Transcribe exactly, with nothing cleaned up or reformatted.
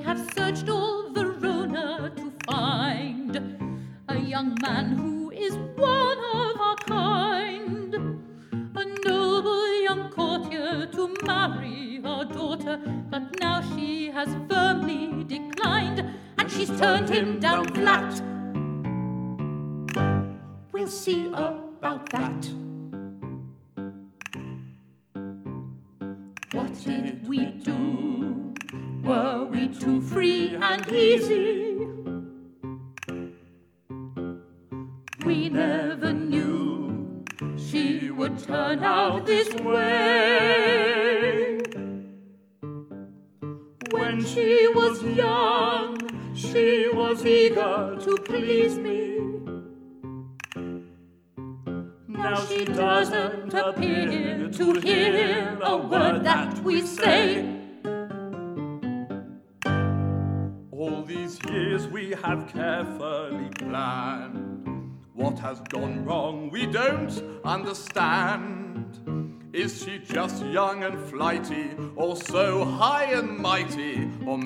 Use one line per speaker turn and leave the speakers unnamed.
have searched all Verona to find a young man who is one of our kind, a noble young courtier to marry our daughter, but now she has firmly declined, and she's turned him down flat. We'll see about that. What did we do? Were we too free and easy? We never knew she would turn out this way. When she was young, she was eager to please me. Now she doesn't appear to hear a word that we say.
All these years we have carefully planned. What has gone wrong we don't understand. Is she just young and flighty, or so high and mighty, or